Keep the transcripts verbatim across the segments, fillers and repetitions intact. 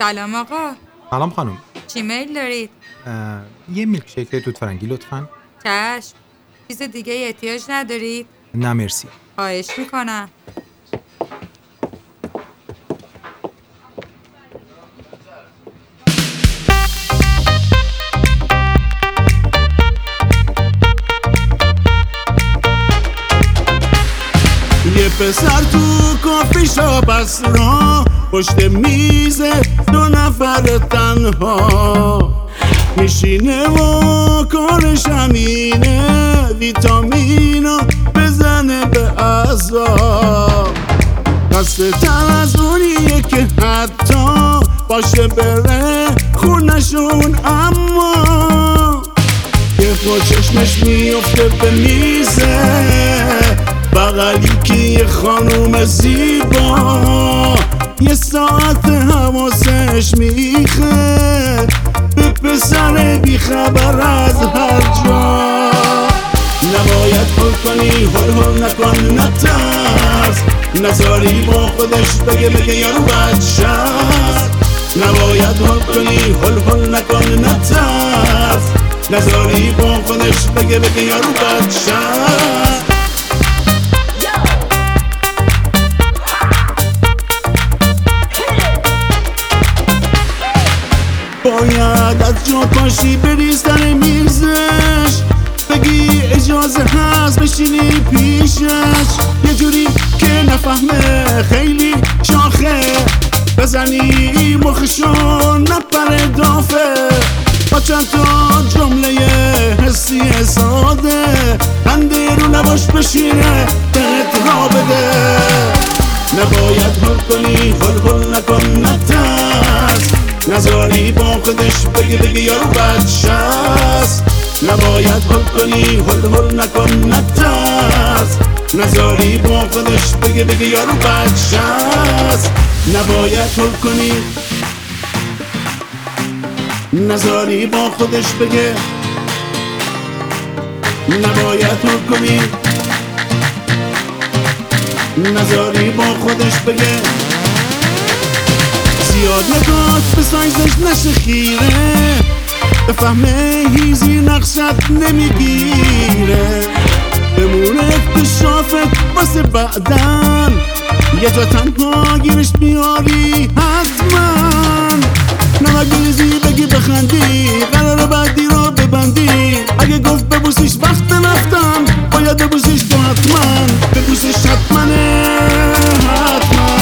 سلام آقا. سلام خانم. چی میل دارید؟ یه میلک شیک توت فرنگی لطفاً. چشم. چیز دیگه احتیاج ندارید؟ نه مرسی. خواهش میکنم. یه پسر تو کافی شاپ است را پشت میز دو نفر تنها میشینه و کارش همینه ویتامینو بزنه به اعضا دسته تر از اونیه که حتی باشه بره خونشون اما یه خود چشمش میفته به میزه بغلی که یه خانوم زیبا یه ساعت حواسش میخه به پسر بیخبر از هر جا نباید هل کنی هل هل نکن نترس نذاری با خودش بگه بگه یارو بچه است نباید هل کنی هل هل نکن نترس نذاری با خودش بگه بگه یارو بچه است باید از جا پاشی بری سر میزش بگی اجازه هست بشینی پیشش یه جوری که نفهمه خیلی شاخه بزنی مخشو نپره دافه با چند تا جمله حسی ساده خنده رو لباش بشینه دلت را بده نباید هل کنی هل هل نکن نترس نذاری با خودش بگه بگه یارو بچه است نباید هل کنی هل هل نکن نترس نذاری با خودش بگه بگه یارو بچه است نباید هل کنی نذاری با خودش بگه نباید هل کنی نذاری با خودش بگه زیاد نگات به سایزش نشه خیره بفهمه هیزی نقشت نمیگیره بمونه اکتشافت واسه بعدن یه جا تنها گیرش بیاری حتما نمک بریزی بگی بخندی قرار بعدی رو ببندی اگه گفت ببوسیش وقت رفتم باید ببوسیش تو حتما ببوسیش حتمانه حتما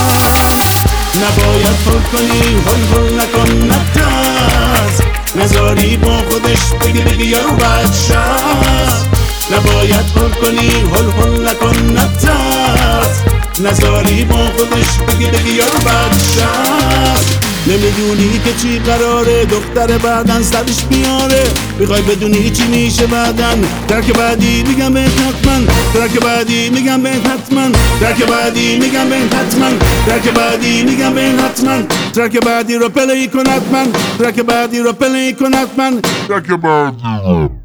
نباید هل کنی هل هل نکن نترس نذاری با خودش بگه بگه یارو بچه است نباید هل کنی هل هل نکن نترس نذاری با خودش بگه بگه یارو بچه است نمیدونی که چی قراره دختر بعدن سرش بیاره بخوای بدونی چی میشه بعدن درک بعدی میگم بهت حتما درک بعدی میگم بهت حتما درک بعدی میگم بهت حتما درک بعدی میگم بهت حتما درک بعدی رو پلی کن حتما درک بعدی رو پلی کن حتما درک بعدی